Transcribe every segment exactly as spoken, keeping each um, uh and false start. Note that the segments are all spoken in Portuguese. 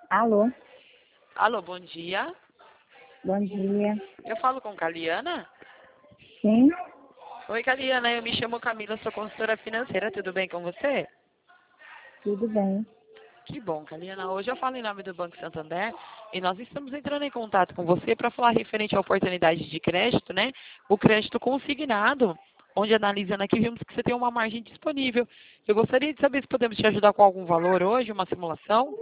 Alô, Alô, bom dia. bom dia. Eu falo com Caliana? Sim, Oi, Caliana, eu me chamo Camila, sou consultora financeira, tudo bem com você? tudo bem. Que bom, Caliana. Hoje eu falo em nome do Banco Santander e nós estamos entrando em contato com você para falar referente à oportunidade de crédito, né? O crédito consignado, onde analisando aqui vimos que você tem uma margem disponível. Eu gostaria de saber se podemos te ajudar com algum valor hoje, uma simulação?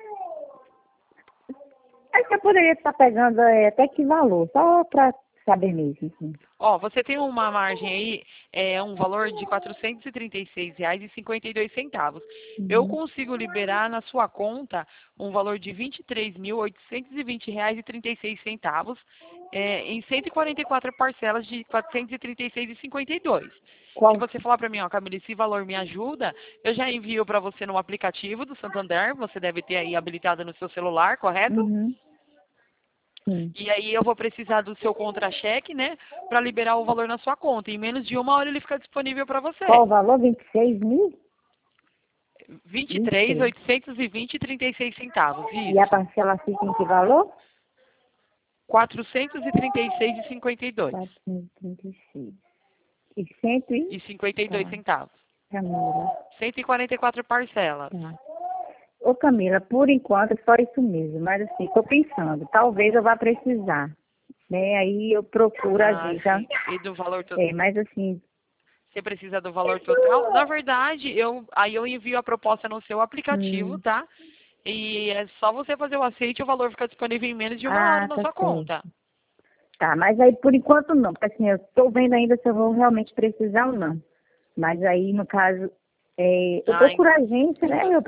Acho que eu poderia estar pegando é, até que valor, só para saber mesmo. Assim. Ó, você tem uma margem aí, é um valor de quatrocentos e trinta e seis reais e cinquenta e dois centavos. Eu Uhum. consigo liberar na sua conta um valor de vinte e três mil oitocentos e vinte reais e trinta e seis centavos, é, em cento e quarenta e quatro parcelas de quatrocentos e trinta e seis e cinquenta e dois. Se Qual? você falar para mim, ó, Camila, esse valor me ajuda, eu já envio para você no aplicativo do Santander, você deve ter aí habilitado no seu celular, correto? Uhum. Sim. E aí eu vou precisar do seu contra-cheque, né, para liberar o valor na sua conta. Em menos de uma hora ele fica disponível para Qual o você. valor? vinte e seis mil? vinte e vinte e três, seis. oitocentos e vinte e trinta e seis centavos. E a Isso. parcela fica em que valor? quatrocentos e trinta e seis e cinquenta e dois. quatrocentos e trinta e seis. E cento e... E cinquenta e dois Tá, centavos. Camila. cento e quarenta e quatro parcelas. Tá. Ô Camila, por enquanto é só isso mesmo, mas assim, estou pensando, talvez eu vá precisar, né? Aí eu procuro a Ah, gente, tá? sim. E do valor total. É, mas assim, Você precisa do valor total? Na verdade, eu aí eu envio a proposta no seu aplicativo, hum, tá? E é só você fazer o aceite e o valor fica disponível em menos de uma hora ah, na tá sua certo. conta. Tá, mas aí por enquanto não, porque assim, eu estou vendo ainda se eu vou realmente precisar ou não. Mas aí, no caso, é, eu Ah, en- procuro a agência, né? Eu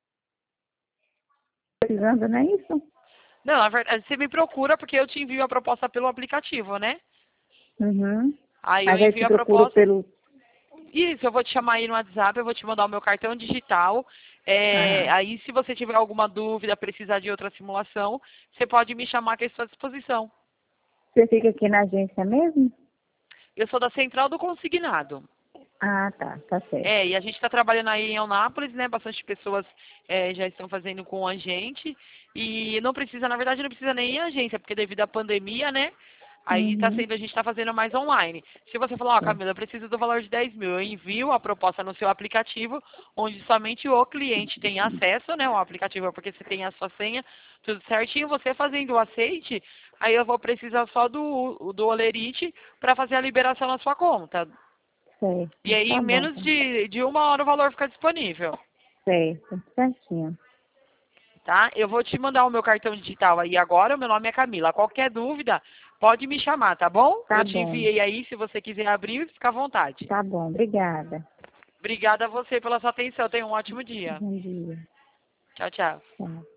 precisando, não é isso? não, na verdade, você me procura porque eu te envio a proposta pelo aplicativo, né? Uhum. Aí eu Mas aí te envio a procuro proposta. pelo. Isso, eu vou te chamar aí no WhatsApp, eu vou te mandar o meu cartão digital. É, Aham. aí, se você tiver alguma dúvida, precisar de outra simulação, você pode me chamar que eu estou à disposição. Você fica aqui na agência mesmo? Eu sou da Central do Consignado. Ah, tá, tá certo. É, e a gente está trabalhando aí em Eunápolis, né? Bastante pessoas é, já estão fazendo com a gente. E não precisa, na verdade, não precisa nem ir em agência, porque devido à pandemia, né? Aí tá Uhum. sendo, a gente está fazendo mais online. Se você falar, ó, É. Camila, eu preciso do valor de dez mil, eu envio a proposta no seu aplicativo, onde somente o cliente tem acesso, né? O aplicativo é porque você tem a sua senha, tudo certinho. Você fazendo o aceite, aí eu vou precisar só do, do Olerite para fazer a liberação na sua conta. E Certo. aí, Tá em bom, menos tá. de, de uma hora, o valor fica disponível, Certo, certinho. tá? Eu vou te mandar o meu cartão digital aí agora. O meu nome é Camila. Qualquer dúvida, pode me chamar, tá bom? Tá Eu te bom, enviei aí. Se você quiser abrir, fica à vontade. tá bom. Obrigada. Obrigada a você pela sua atenção. Tenha um ótimo dia. Bom dia. Tchau, tchau. Tchau.